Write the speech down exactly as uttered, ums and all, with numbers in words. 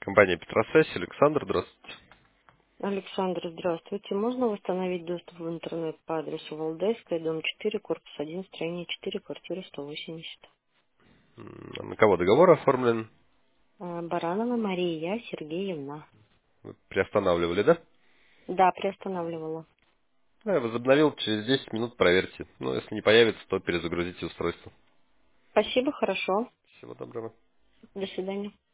Компания Петросвязь, Александр, здравствуйте. Александр, здравствуйте. Можно восстановить доступ в интернет по адресу Валдайская, дом четыре, корпус один, строение четыре, квартира сто восемьдесят. М, а На кого договор оформлен? Э, Баранова Мария Сергеевна. Вы приостанавливали, да? Да, приостанавливала. Да, я возобновил, через десять минут проверьте. Ну, если не появится, то перезагрузите устройство. Спасибо, хорошо. Всего доброго. До свидания.